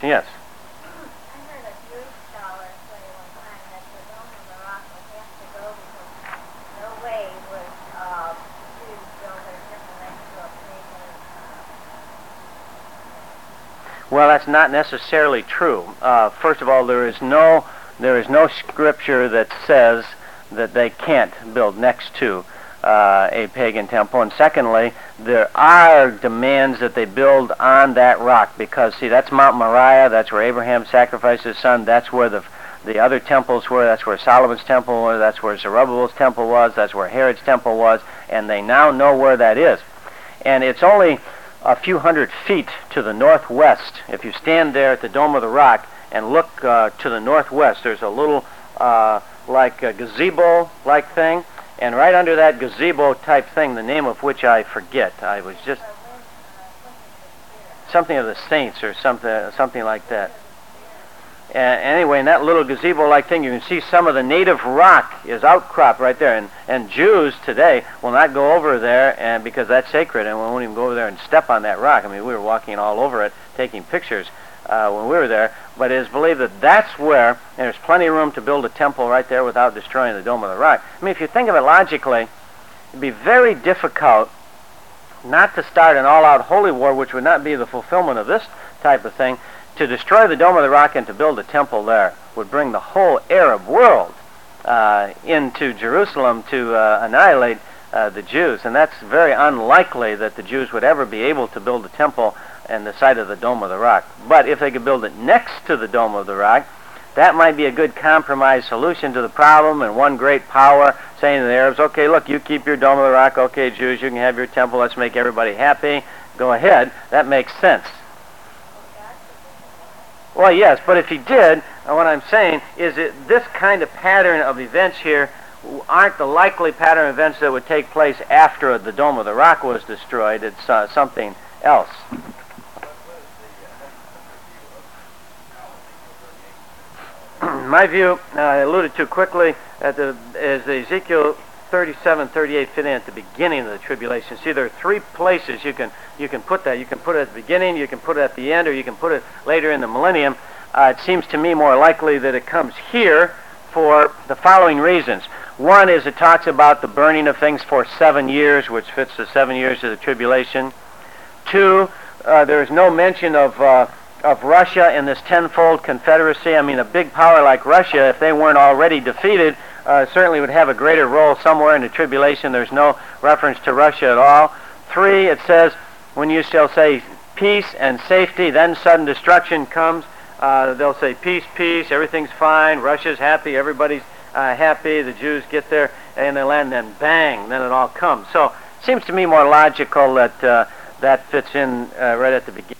Yes. I heard a Jewish scholar say one time that the Dome of the Rock would have to go because no way would Jews build their temple next to a pagan. Well, that's not necessarily true. First of all, there is no scripture that says that they can't build next to a pagan temple. And secondly, there are demands that they build on that rock because, see, that's Mount Moriah. That's where Abraham sacrificed his son. That's where the other temples were. That's where Solomon's temple was. That's where Zerubbabel's temple was. That's where Herod's temple was. And they now know where that is. And it's only a few hundred feet to the northwest. If you stand there at the Dome of the Rock and look to the northwest, there's a little like a gazebo-like thing, and right under that gazebo-type thing, the name of which I forget. I was just something of the saints or something like that. Anyway, in that little gazebo-like thing, you can see some of the native rock is outcropped right there. And Jews today will not go over there and because that's sacred, and we won't even go over there and step on that rock. I mean, we were walking all over it, taking pictures when we were there. But it is believed that that's where, and there's plenty of room to build a temple right there without destroying the Dome of the Rock. I mean, if you think of it logically, it'd be very difficult not to start an all-out holy war, which would not be the fulfillment of this type of thing. To destroy the Dome of the Rock and to build a temple there would bring the whole Arab world into Jerusalem to annihilate the Jews. And that's very unlikely that the Jews would ever be able to build a temple in the site of the Dome of the Rock. But if they could build it next to the Dome of the Rock, that might be a good compromise solution to the problem, and one great power saying to the Arabs, okay, look, you keep your Dome of the Rock, okay, Jews, you can have your temple, let's make everybody happy, go ahead. That makes sense. Well, yes, but if he did, what I'm saying is that this kind of pattern of events here aren't the likely pattern of events that would take place after the Dome of the Rock was destroyed. It's something else. My view, I alluded to quickly, is Ezekiel 37:38 fit in at the beginning of the tribulation. See, there are three places you can put that. You can put it at the beginning, you can put it at the end, or you can put it later in the millennium. It seems to me more likely that it comes here for the following reasons. One is it talks about the burning of things for 7 years, which fits the 7 years of the tribulation. Two, there is no mention of Russia in this tenfold confederacy. I mean, a big power like Russia, if they weren't already defeated, certainly would have a greater role somewhere in the tribulation. There's no reference to Russia at all. Three, it says, when you shall say peace and safety, then sudden destruction comes. They'll say peace, peace, everything's fine, Russia's happy, everybody's happy, the Jews get there in the land, then bang, then it all comes. So it seems to me more logical that that fits in right at the beginning.